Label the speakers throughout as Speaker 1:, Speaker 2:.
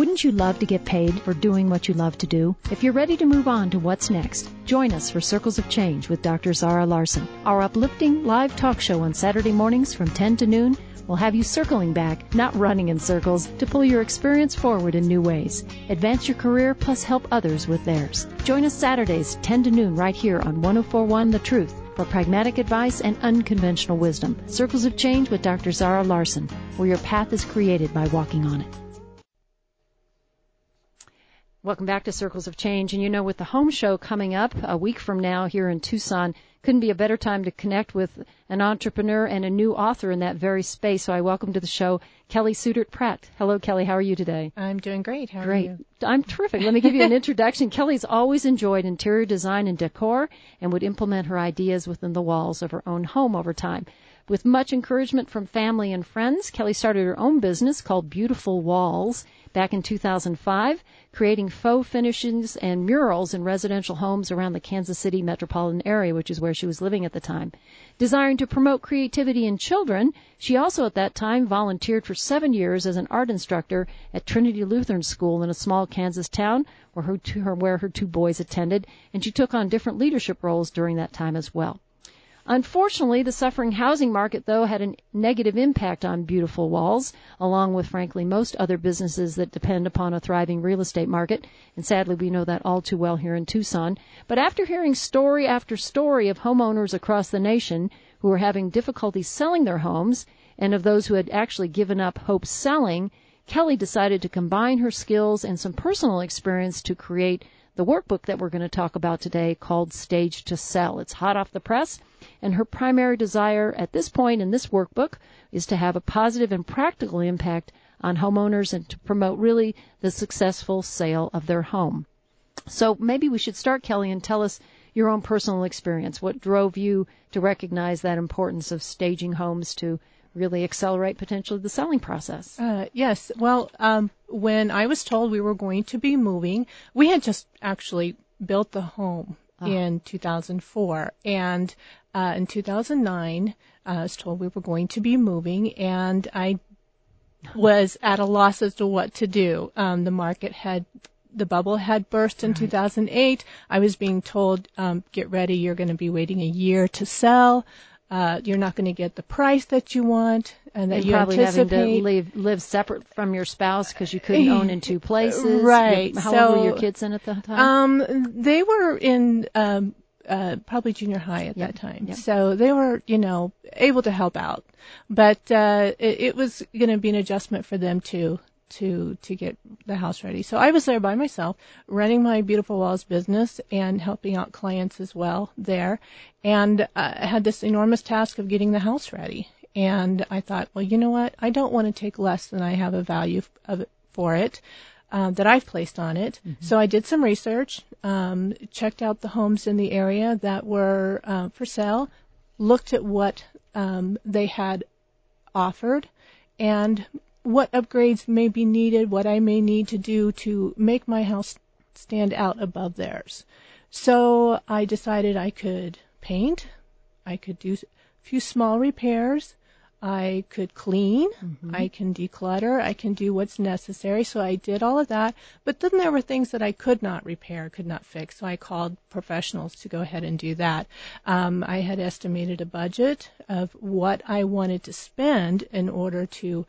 Speaker 1: Wouldn't you love to get paid for doing what you love to do? If you're ready to move on to what's next, join us for Circles of Change with Dr. Zara Larson. Our uplifting live talk show on Saturday mornings from 10 to noon will have you circling back, not running in circles, to pull your experience forward in new ways. Advance your career plus help others with theirs. Join us Saturdays 10 to noon right here on 104.1 The Truth for pragmatic advice and unconventional wisdom. Circles of Change with Dr. Zara Larson, where your path is created by walking on it. Welcome back to Circles of Change. And you know, with the home show coming up a week from now here in Tucson, couldn't be a better time to connect with an entrepreneur and a new author in that very space. So I welcome to the show Kelly Sudert-Pratt. Hello, Kelly. How are you today?
Speaker 2: I'm doing great. How are you?
Speaker 1: I'm terrific. Let me give you an introduction. Kelly's always enjoyed interior design and decor and would implement her ideas within the walls of her own home over time. With much encouragement from family and friends, Kelly started her own business called Beautiful Walls back in 2005, creating faux finishes and murals in residential homes around the Kansas City metropolitan area, which is where she was living at the time. Desiring to promote creativity in children, she also at that time volunteered for 7 years as an art instructor at Trinity Lutheran School in a small Kansas town where her two boys attended, and she took on different leadership roles during that time as well. Unfortunately, the suffering housing market, though, had a negative impact on Beautiful Walls, along with, frankly, most other businesses that depend upon a thriving real estate market. And sadly, we know that all too well here in Tucson. But after hearing story after story of homeowners across the nation who were having difficulty selling their homes, and of those who had actually given up hope selling, Kelly decided to combine her skills and some personal experience to create the workbook that we're going to talk about today called Stage to Sell. It's hot off the press, and her primary desire at this point in this workbook is to have a positive and practical impact on homeowners and to promote really the successful sale of their home. So maybe we should start, Kelly, and tell us your own personal experience. What drove you to recognize that importance of staging homes to really accelerate potentially the selling process?
Speaker 2: Yes. Well, when I was told we were going to be moving, we had just actually built the home in 2004. And in 2009, I was told we were going to be moving, and I was at a loss as to what to do. The bubble had burst in 2008. I was being told, get ready, you're going to be waiting a year to sell. You're not going to get the price that you want and that you
Speaker 1: probably
Speaker 2: anticipate.
Speaker 1: Having to live separate from your spouse because you couldn't own in two places.
Speaker 2: Right.
Speaker 1: How old were your kids in at the time?
Speaker 2: They were in probably junior high at that time. Yep. So they were, able to help out. But it was going to be an adjustment for them to get the house ready. So I was there by myself, running my Beautiful Walls business and helping out clients as well there. And I had this enormous task of getting the house ready. And I thought, well, you know what? I don't want to take less than I have a value for it that I've placed on it. Mm-hmm. So I did some research, checked out the homes in the area that were for sale, looked at what they had offered, and what upgrades may be needed, what I may need to do to make my house stand out above theirs. So I decided I could paint, I could do a few small repairs, I could clean, mm-hmm. I can declutter, I can do what's necessary. So I did all of that. But then there were things that I could not repair, could not fix. So I called professionals to go ahead and do that. I had estimated a budget of what I wanted to spend in order to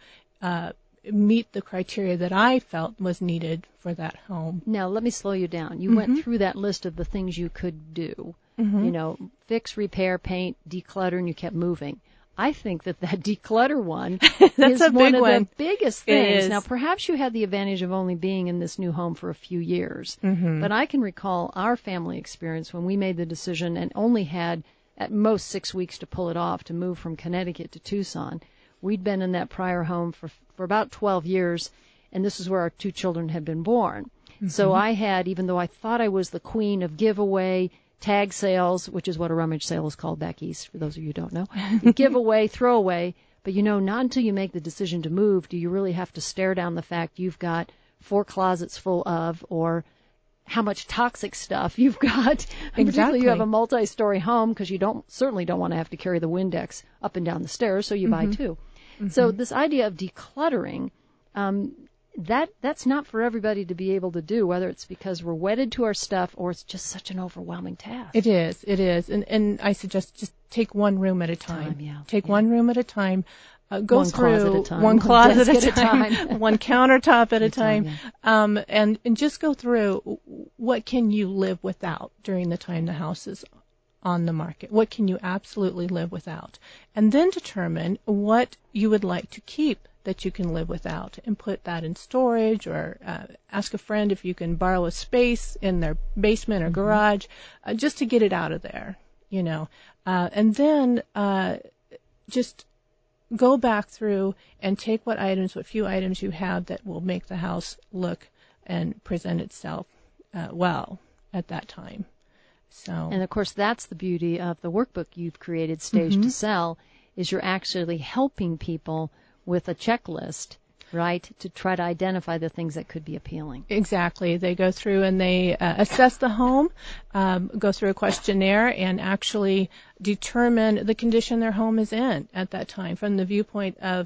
Speaker 2: meet the criteria that I felt was needed for that home.
Speaker 1: Now, let me slow you down. You
Speaker 2: mm-hmm.
Speaker 1: went through that list of the things you could do. Mm-hmm. Fix, repair, paint, declutter, and you kept moving. I think that declutter one is one of the biggest things. Now, perhaps you had the advantage of only being in this new home for a few years, mm-hmm. but I can recall our family experience when we made the decision and only had at most 6 weeks to pull it off to move from Connecticut to Tucson. We'd been in that prior home for about 12 years, and this is where our two children had been born. Mm-hmm. So I had, even though I thought I was the queen of giveaway, tag sales, which is what a rummage sale is called back east, for those of you who don't know, giveaway, throwaway, but not until you make the decision to move do you really have to stare down the fact you've got 4 closets full of, or how much toxic stuff you've got.
Speaker 2: Exactly.
Speaker 1: Particularly you have a multi-story home because you certainly don't want to have to carry the Windex up and down the stairs, so you mm-hmm. buy 2. Mm-hmm. So this idea of decluttering, that's not for everybody to be able to do, whether it's because we're wedded to our stuff or it's just such an overwhelming task.
Speaker 2: It is. And I suggest just take one room at a time. Take one room at a time. Go
Speaker 1: one
Speaker 2: through
Speaker 1: closet at a time.
Speaker 2: one closet at a time, one countertop at a time, and just go through what can you live without during the time the house is on the market. What can you absolutely live without? And then determine what you would like to keep that you can live without and put that in storage, or ask a friend if you can borrow a space in their basement or garage, just to get it out of there, and then just go back through and take what few items you have that will make the house look and present itself well at that time.
Speaker 1: And of course, that's the beauty of the workbook you've created, Staged to Sell, is you're actually helping people with a checklist, right, to try to identify the things that could be appealing.
Speaker 2: Exactly. They go through and they assess the home, go through a questionnaire, and actually determine the condition their home is in at that time from the viewpoint of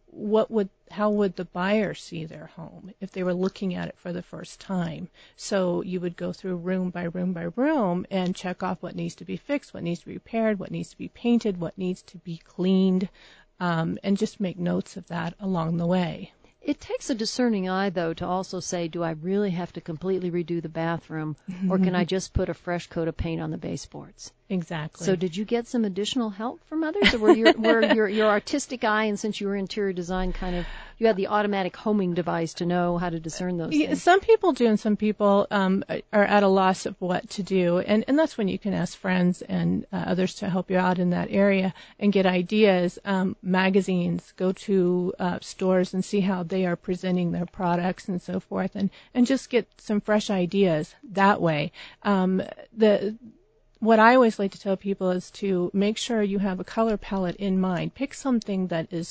Speaker 2: how would the buyer see their home if they were looking at it for the first time. So you would go through room by room by room and check off what needs to be fixed, what needs to be repaired, what needs to be painted, what needs to be cleaned, and just make notes of that along the way.
Speaker 1: It takes a discerning eye, though, to also say, do I really have to completely redo the bathroom, or can I just put a fresh coat of paint on the baseboards?
Speaker 2: Exactly.
Speaker 1: So did you get some additional help from others, or were your artistic eye, and since you were interior design, you had the automatic homing device to know how to discern those things?
Speaker 2: Some people do, and some people are at a loss of what to do, and that's when you can ask friends and others to help you out in that area and get ideas. Magazines, go to stores and see how they are presenting their products and so forth, and just get some fresh ideas that way. What I always like to tell people is to make sure you have a color palette in mind. Pick something that is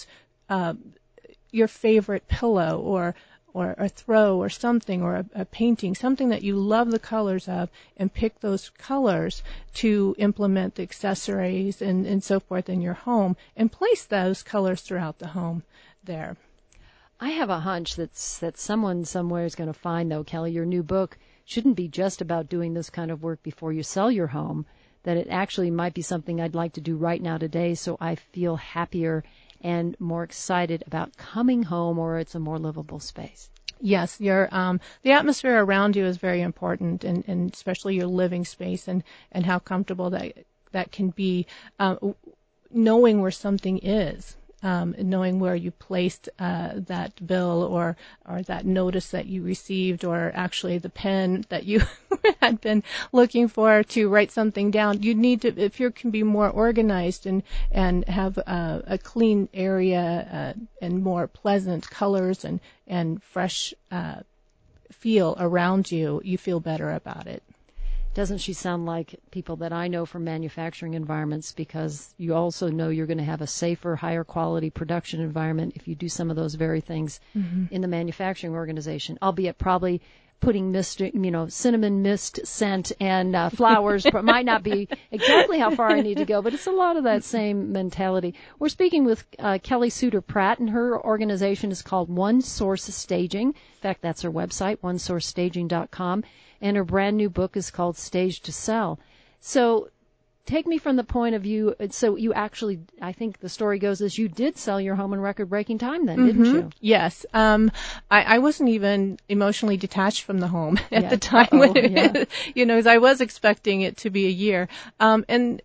Speaker 2: your favorite pillow or a throw or something, or a painting, something that you love the colors of, and pick those colors to implement the accessories and so forth in your home, and place those colors throughout the home there.
Speaker 1: I have a hunch that someone somewhere is going to find, though, Kelly, your new book shouldn't be just about doing this kind of work before you sell your home, that it actually might be something I'd like to do right now today so I feel happier and more excited about coming home, or it's a more livable space.
Speaker 2: Yes, the atmosphere around you is very important, and especially your living space and how comfortable that can be, knowing where something is. Knowing where you placed that bill or that notice that you received, or actually the pen that you had been looking for to write something down. You need to, if you can be more organized and have a clean area and more pleasant colors and fresh feel around you, you feel better about it.
Speaker 1: Doesn't she sound like people that I know from manufacturing environments, because you also know you're going to have a safer, higher quality production environment if you do some of those very things in the manufacturing organization, albeit probably putting cinnamon mist scent and flowers, but might not be exactly how far I need to go, but it's a lot of that same mentality. We're speaking with Kelly Suter Pratt, and her organization is called One Source Staging. In fact, that's her website, onesourcestaging.com. And her brand new book is called Staged to Sell. So take me from the point of view, so you actually, I think the story goes, is you did sell your home in record-breaking time then, didn't you?
Speaker 2: Yes. I wasn't even emotionally detached from the home at the time, as I was expecting it to be a year. And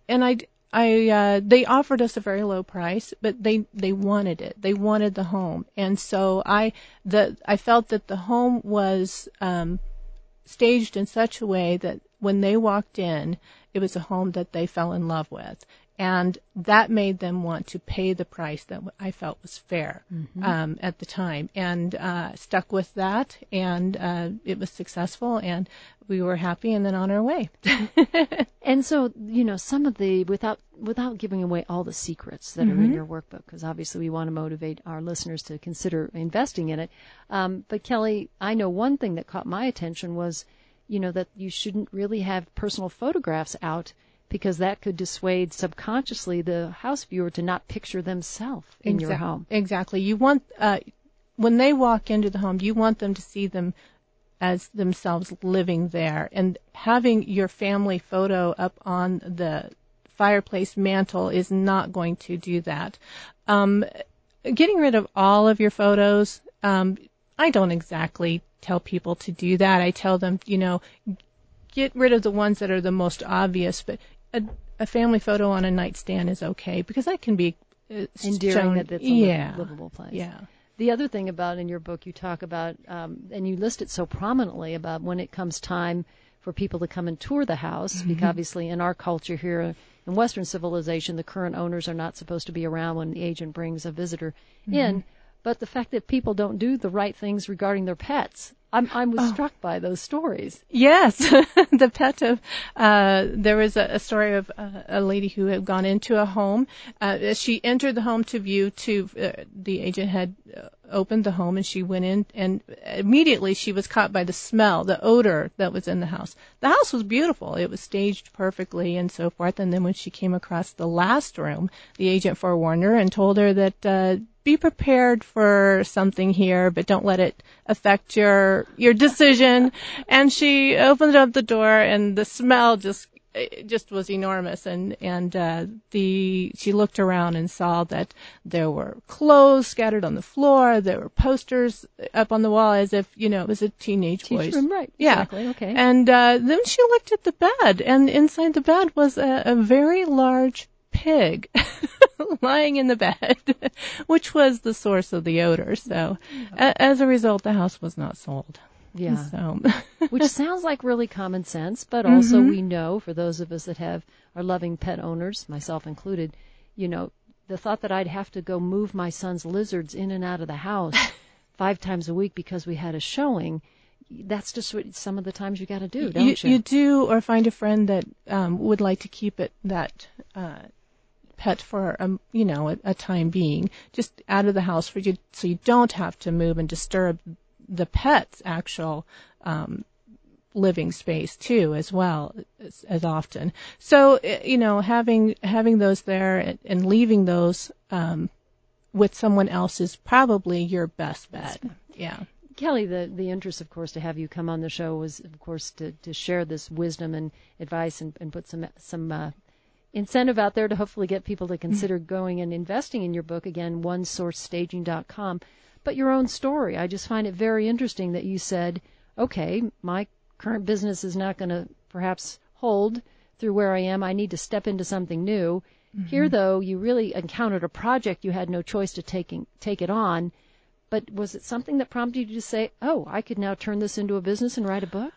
Speaker 2: they offered us a very low price, but they wanted it. They wanted the home. And so I felt that the home was staged in such a way that when they walked in, it was a home that they fell in love with. And that made them want to pay the price that I felt was fair at the time. And stuck with that, and it was successful, and we were happy and then on our way.
Speaker 1: And so, some of the, without giving away all the secrets that are in your workbook, because obviously we want to motivate our listeners to consider investing in it. But Kelly, I know one thing that caught my attention was, that you shouldn't really have personal photographs out, because that could dissuade subconsciously the house viewer to not picture themselves in your home.
Speaker 2: Exactly. You want when they walk into the home, you want them to see them as themselves living there. And having your family photo up on the fireplace mantle is not going to do that. Getting rid of all of your photos, I don't exactly tell people to do that. I tell them, get rid of the ones that are the most obvious, but a family photo on a nightstand is okay, because that can be
Speaker 1: endearing, that it's a livable place.
Speaker 2: Yeah.
Speaker 1: The other thing about in your book, you talk about, and you list it so prominently, about when it comes time for people to come and tour the house, because obviously in our culture here in Western civilization, the current owners are not supposed to be around when the agent brings a visitor in. But the fact that people don't do the right things regarding their pets, I was struck by those stories.
Speaker 2: Yes, the pet of there was a story of a lady who had gone into a home. As she entered the home to view, the agent had opened the home, and she went in, and immediately she was caught by the smell, the odor that was in the house. The house was beautiful; it was staged perfectly and so forth. And then when she came across the last room, the agent forewarned her and told her that. Be prepared for something here, but don't let it affect your decision. And she opened up the door, and the smell just was enormous. And she looked around and saw that there were clothes scattered on the floor. There were posters up on the wall, as if it was a teenage boy's
Speaker 1: room, right?
Speaker 2: Yeah.
Speaker 1: Exactly. Okay.
Speaker 2: And then she looked at the bed, and inside the bed was a very large pig lying in the bed, which was the source of the odor. So as a result, the house was not sold.
Speaker 1: Yeah.
Speaker 2: So.
Speaker 1: Which sounds like really common sense, but also we know, for those of us that are loving pet owners, myself included, the thought that I'd have to go move my son's lizards in and out of the house 5 times a week because we had a showing, that's just what some of the times you got to do, don't you?
Speaker 2: You do, or find a friend that would like to keep it that pet for a time being, just out of the house for you, so you don't have to move and disturb the pet's actual living space too, as well as often. So having those there and leaving those with someone else is probably your best bet. Yeah.
Speaker 1: Kelly, the interest, of course, to have you come on the show was, of course, to share this wisdom and advice and put some incentive out there to hopefully get people to consider going and investing in your book. Again, onesourcestaging.com. But your own story, I just find it very interesting that you said, okay, my current business is not going to perhaps hold through where I am. I need to step into something new. Here, though, you really encountered a project. You had no choice to take it on. But was it something that prompted you to say, oh, I could now turn this into a business and write a book?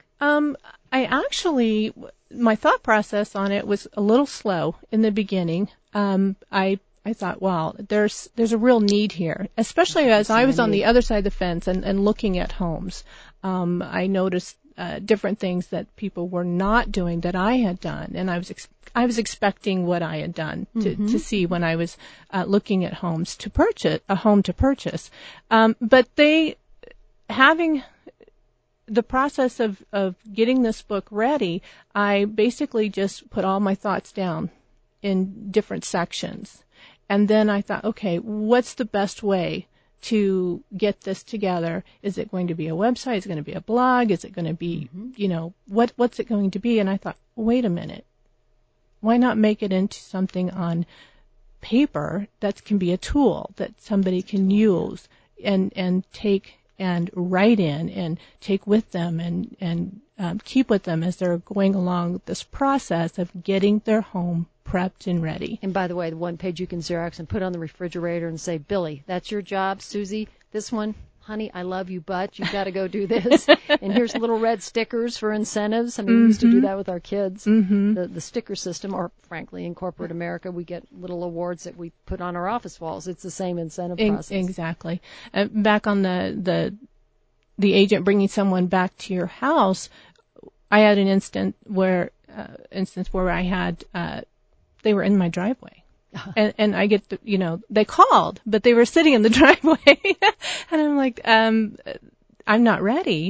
Speaker 1: My thought process on it was a little slow in the beginning. I thought, wow, there's a real need here, especially as I was on the other side of the fence and looking at homes. I noticed different things that people were not doing that I had done, and I was expecting what I had done to see when I was looking at homes to purchase a home to purchase. But having the process of getting this book ready, I basically just put all my thoughts down in different sections. And then I thought, okay, what's the best way to get this together? Is it going to be a website? Is it going to be a blog? Is it going to be, what's it going to be? And I thought, wait a minute. Why not make it into something on paper that can be a tool that somebody can use and take and write in and take with them and keep with them as they're going along this process of getting their home prepped and ready. And by the way, the one page you can Xerox and put on the refrigerator and say, Billy, that's your job. Susie, this one, honey, I love you, but you've got to go do this. And here's little red stickers for incentives. I mean, we used to do that with our kids. The sticker system, or frankly, in corporate America, we get little awards that we put on our office walls. It's the same incentive process.
Speaker 2: Exactly. Back on the agent bringing someone back to your house, I had an instance where I had they were in my driveway. And I get they called, but they were sitting in the driveway. And I'm like, I'm not ready.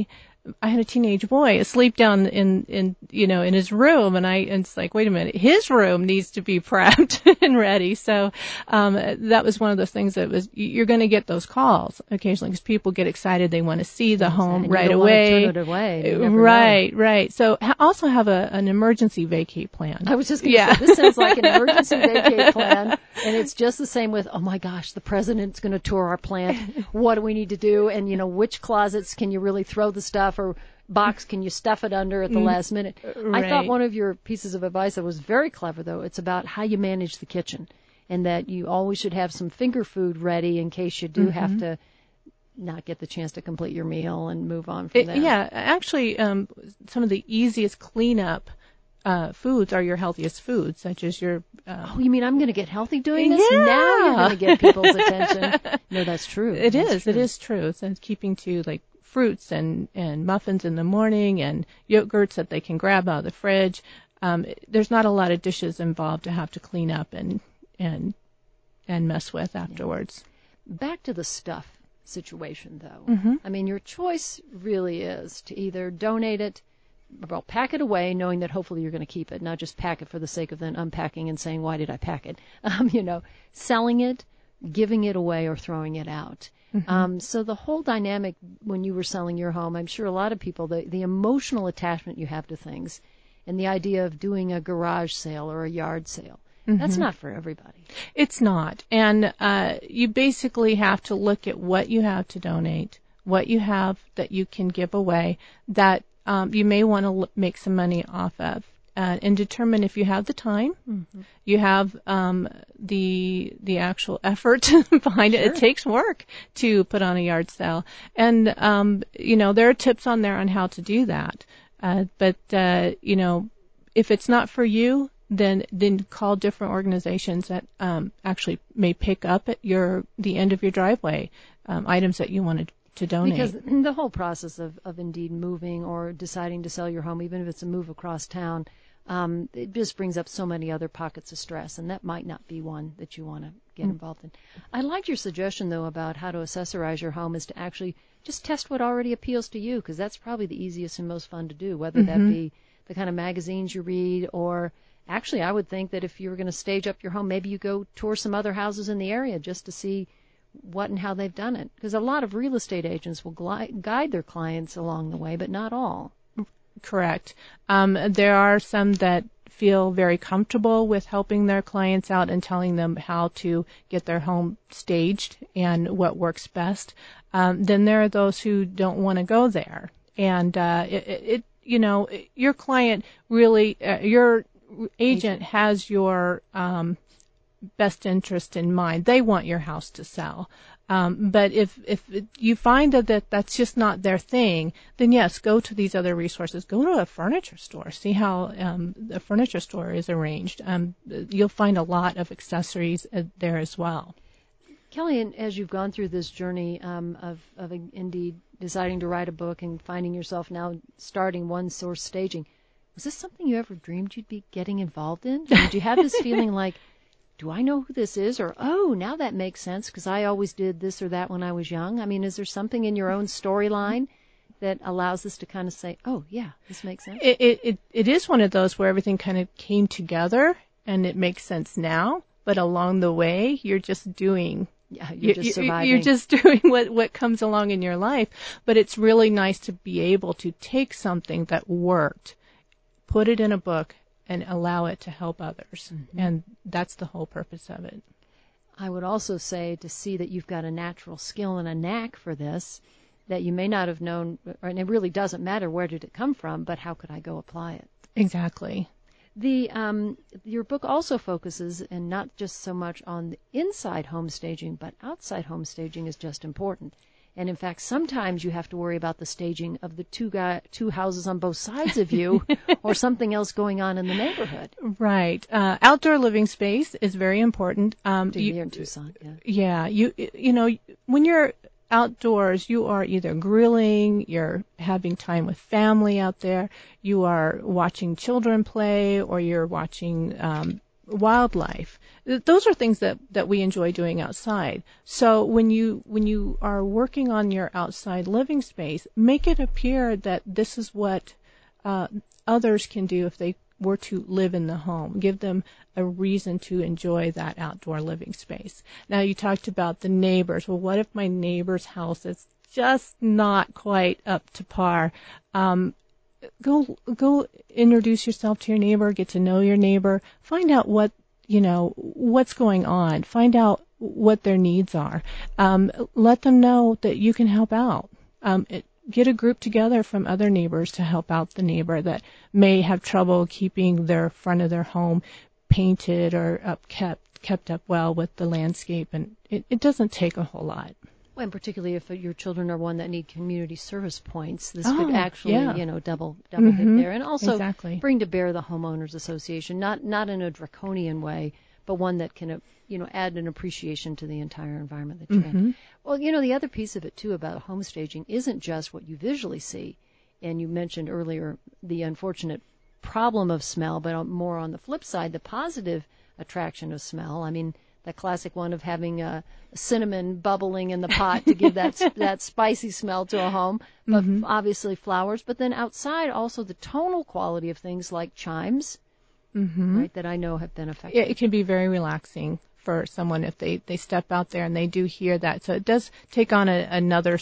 Speaker 2: I had a teenage boy asleep down in his room, and it's like, wait a minute, his room needs to be prepped and ready. So, that was one of those things that you're going to get those calls occasionally because people get excited. They want to see the home right away.
Speaker 1: Turn it away.
Speaker 2: Right. So also have an emergency vacate plan.
Speaker 1: I was just going to say, this sounds like an emergency vacate plan, and it's just the same with, oh my gosh, the president's going to tour our plant. What do we need to do? And, which closets can you really throw the stuff, or box can you stuff it under at the last minute?
Speaker 2: Right.
Speaker 1: I thought one of your pieces of advice that was very clever, though, it's about how you manage the kitchen, and that you always should have some finger food ready in case you do have to not get the chance to complete your meal and move on from there.
Speaker 2: Yeah, actually, some of the easiest cleanup foods are your healthiest foods, such as your...
Speaker 1: oh, you mean I'm going to get healthy doing this?
Speaker 2: Yeah.
Speaker 1: Now you're going to get people's attention. No, that's true.
Speaker 2: It is true. So it's keeping to, like, fruits and muffins in the morning and yogurts that they can grab out of the fridge. There's not a lot of dishes involved to have to clean up and mess with afterwards.
Speaker 1: Back to the stuff situation, though. I mean, your choice really is to either donate it, well, pack it away, knowing that hopefully you're going to keep it, not just pack it for the sake of then unpacking and saying, why did I pack it? Selling it, giving it away, or throwing it out. So the whole dynamic when you were selling your home, I'm sure a lot of people, the emotional attachment you have to things, and the idea of doing a garage sale or a yard sale, that's not for everybody.
Speaker 2: It's not. And you basically have to look at what you have to donate, what you have that you can give away, that you may want to make some money off of, and determine if you have the time, you have the actual effort behind it. It takes work to put on a yard sale, and there are tips on there on how to do that. But if it's not for you, then call different organizations that actually may pick up at the end of your driveway items that you wanted to donate.
Speaker 1: Because the whole process of indeed moving or deciding to sell your home, even if it's a move across town, it just brings up so many other pockets of stress, and that might not be one that you want to get involved in. I liked your suggestion, though, about how to accessorize your home is to actually just test what already appeals to you, because that's probably the easiest and most fun to do, whether that be the kind of magazines you read, or actually I would think that if you were going to stage up your home, maybe you go tour some other houses in the area just to see what and how they've done it. Because a lot of real estate agents will guide their clients along the way, but not all.
Speaker 2: Correct. There are some that feel very comfortable with helping their clients out and telling them how to get their home staged and what works best. Then there are those who don't want to go there. And your client really, your agent has your best interest in mind. They want your house to sell. But if you find that that's just not their thing, then yes, go to these other resources. Go to a furniture store. See how a furniture store is arranged. You'll find a lot of accessories there as well.
Speaker 1: Kelly, as you've gone through this journey of indeed deciding to write a book and finding yourself now starting One Source Staging, was this something you ever dreamed you'd be getting involved in? Did you have this feeling like, do I know who this is? Or, oh, now that makes sense because I always did this or that when I was young. I mean, is there something in your own storyline that allows us to kind of say, oh, yeah, this makes sense?
Speaker 2: It is one of those where everything kind of came together and it makes sense now. But along the way, you're just doing...
Speaker 1: Yeah, you're just surviving.
Speaker 2: You're just doing what comes along in your life. But it's really nice to be able to take something that worked, put it in a book, and allow it to help others. And that's the whole purpose of it.
Speaker 1: I would also say to see that you've got a natural skill and a knack for this that you may not have known, and it really doesn't matter where did it come from, but how could I go apply it?
Speaker 2: Exactly.
Speaker 1: Your book also focuses, and not just so much on the inside home staging, but outside home staging is just important. And in fact, sometimes you have to worry about the staging of the two houses on both sides of you, or something else going on in the neighborhood.
Speaker 2: Right. Outdoor living space is very important.
Speaker 1: Here in Tucson,
Speaker 2: yeah. Yeah. When you're outdoors, you are either grilling, you're having time with family out there, you are watching children play, or you're watching wildlife. Those are things that we enjoy doing outside. So when you are working on your outside living space, make it appear that this is what others can do if they were to live in the home. Give them a reason to enjoy that outdoor living space. Now, you talked about the neighbors. Well, what if my neighbor's house is just not quite up to par? Go introduce yourself to your neighbor, get to know your neighbor, find out what's going on, find out what their needs are. Let them know that you can help out. Get a group together from other neighbors to help out the neighbor that may have trouble keeping their front of their home painted or kept up well with the landscape, and it doesn't take a whole lot.
Speaker 1: Well, and particularly if your children are one that need community service points, this could actually, double hit there, and also bring to bear the homeowners association, not in a draconian way, but one that can, add an appreciation to the entire environment that you're in. Well, the other piece of it too about home staging isn't just what you visually see, and you mentioned earlier the unfortunate problem of smell, but more on the flip side, the positive attraction of smell. I mean, the classic one of having a cinnamon bubbling in the pot to give that spicy smell to a home, but obviously flowers. But then outside, also the tonal quality of things like chimes, right, that I know have been affected.
Speaker 2: Yeah, it can be very relaxing for someone if they step out there and they do hear that. So it does take on another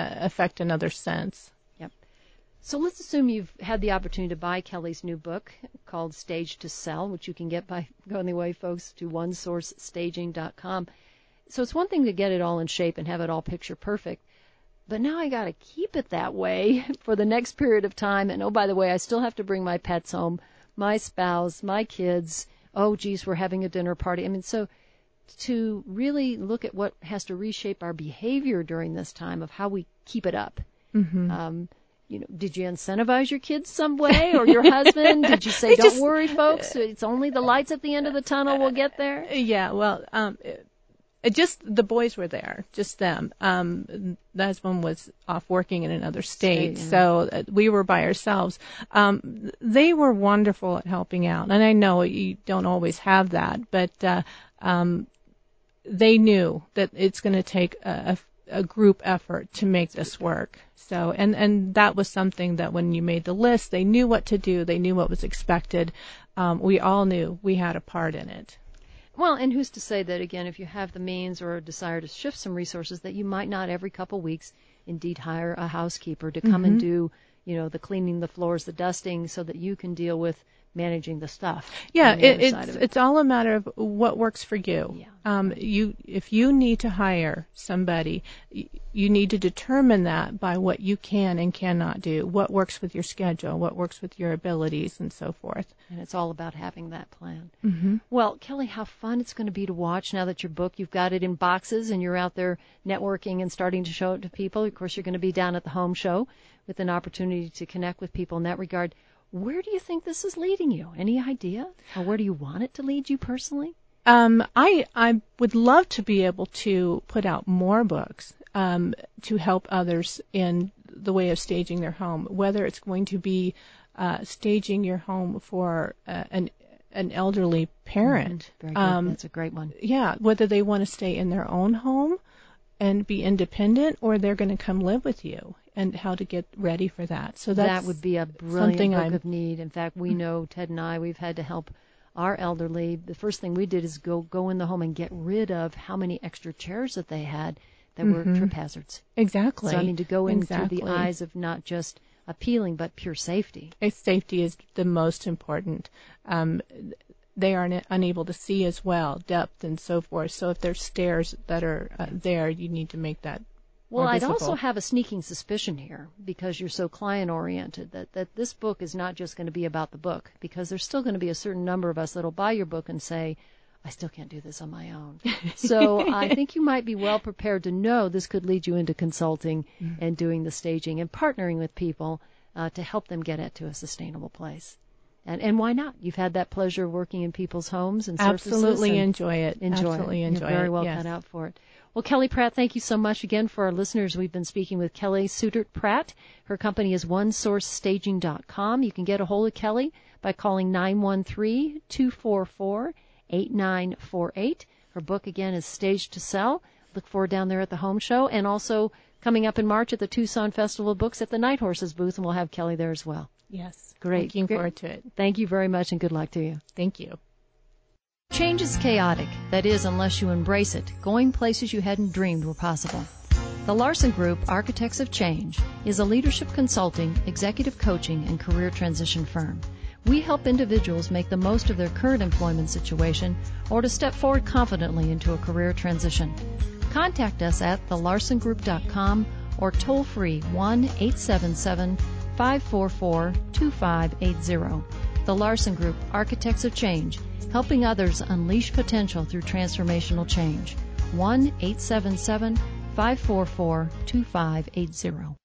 Speaker 2: sense.
Speaker 1: So let's assume you've had the opportunity to buy Kelly's new book called Stage to Sell, which you can get by going the way, folks, to onesourcestaging.com. So it's one thing to get it all in shape and have it all picture perfect, but now I got to keep it that way for the next period of time. And oh, by the way, I still have to bring my pets home, my spouse, my kids. Oh, geez, we're having a dinner party. I mean, so to really look at what has to reshape our behavior during this time of how we keep it up. Did you incentivize your kids some way, or your husband? Did you say, don't worry, folks, it's only the lights at the end of the tunnel will get there?
Speaker 2: Yeah, well, just the boys were there, just them. The husband was off working in another state, so we were by ourselves. They were wonderful at helping out, and I know you don't always have that, but they knew that it's going to take a group effort to make this work. So, and that was something that when you made the list, they knew what to do. They knew what was expected. We all knew we had a part in it.
Speaker 1: Well, and who's to say that, again, if you have the means or a desire to shift some resources, that you might not every couple weeks indeed hire a housekeeper to come and do, the cleaning, the floors, the dusting, so that you can deal with managing the stuff.
Speaker 2: Yeah, it's all a matter of what works for you. If you need to hire somebody, you need to determine that by what you can and cannot do, what works with your schedule, what works with your abilities, and so forth.
Speaker 1: And it's all about having that plan. Well, Kelly, how fun it's going to be to watch now that your book, you've got it in boxes and you're out there networking and starting to show it to people. Of course, you're going to be down at the home show with an opportunity to connect with people in that regard. Where do you think this is leading you? Any idea? Or where do you want it to lead you personally?
Speaker 2: I would love to be able to put out more books to help others in the way of staging their home, whether it's going to be staging your home for an elderly parent.
Speaker 1: Very good. That's a great one.
Speaker 2: Yeah, whether they want to stay in their own home and be independent, or they're going to come live with you, and how to get ready for that. So that
Speaker 1: would be a brilliant book of need. In fact, we know, Ted and I, we've had to help our elderly. The first thing we did is go in the home and get rid of how many extra chairs that they had that were trip hazards.
Speaker 2: Exactly.
Speaker 1: So, I mean, to go in through the eyes of not just appealing, but pure safety.
Speaker 2: Safety is the most important. They are unable to see as well, depth and so forth. So if there's stairs that are there, you need to make that
Speaker 1: Well, I'd also have a sneaking suspicion here, because you're so client-oriented, that this book is not just going to be about the book, because there's still going to be a certain number of us that will buy your book and say, I still can't do this on my own. So I think you might be well prepared to know this could lead you into consulting and doing the staging and partnering with people to help them get it to a sustainable place. And why not? You've had that pleasure of working in people's homes and surfaces.
Speaker 2: Absolutely enjoy it.
Speaker 1: Absolutely enjoy it. You're very well cut out for it. Well, Kelly Pratt, thank you so much again. For our listeners, we've been speaking with Kelly Sudert-Pratt. Her company is onesourcestaging.com. You can get a hold of Kelly by calling 913-244-8888. 8948. Her book, again, is Staged to Sell. Look for her down there at the home show, and also coming up in March at the Tucson Festival of Books at the Night Horses booth, and we'll have Kelly there as well.
Speaker 2: Yes.
Speaker 1: Great.
Speaker 2: Looking forward to it.
Speaker 1: Thank you very much, and good luck to you.
Speaker 2: Thank you.
Speaker 1: Change is chaotic. That is, unless you embrace it, going places you hadn't dreamed were possible. The Larson Group, Architects of Change, is a leadership consulting, executive coaching, and career transition firm. We help individuals make the most of their current employment situation or to step forward confidently into a career transition. Contact us at thelarsongroup.com or toll free 1-877-544-2580. The Larson Group, Architects of Change, helping others unleash potential through transformational change. 1-877-544-2580.